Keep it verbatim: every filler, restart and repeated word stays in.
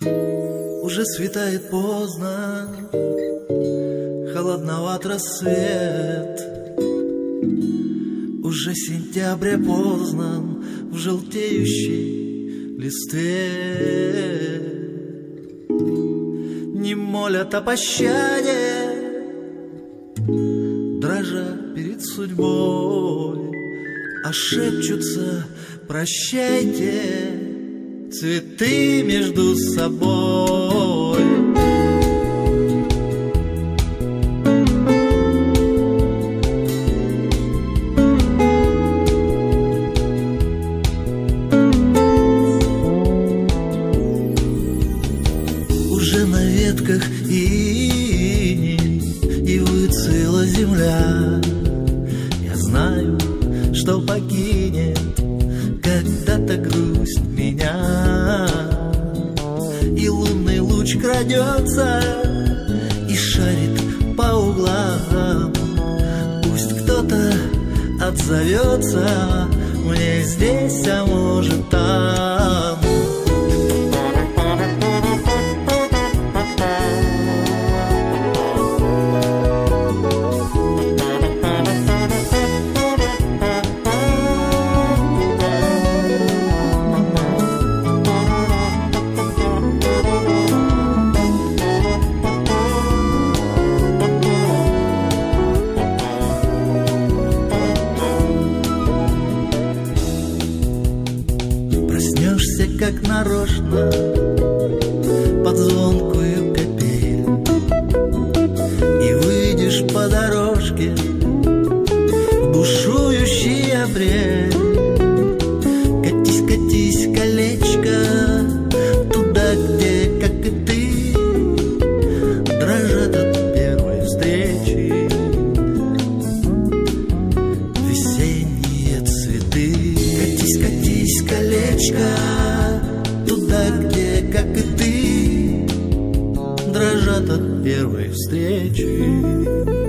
Уже светает поздно, холодноват рассвет. Уже сентябрь познан в желтеющей листве. Не молят о пощаде, дрожа перед судьбой, а шепчутся «Прощайте» цветы между собой. Уже на ветках иней и выцвела земля. Я знаю, что покинет когда-то грусть меня, и лунный луч крадется и шарит по углам. Пусть кто-то отзовется мне здесь, а может там. Как нарочно под звонкую капель, и выйдешь по дорожке в бушующий апрель. Катись, катись, колечко, туда, где, как и ты, дрожат от первой встречи весенние цветы. Катись, катись, колечко, туда, где, как и ты, дрожат от первой встречи.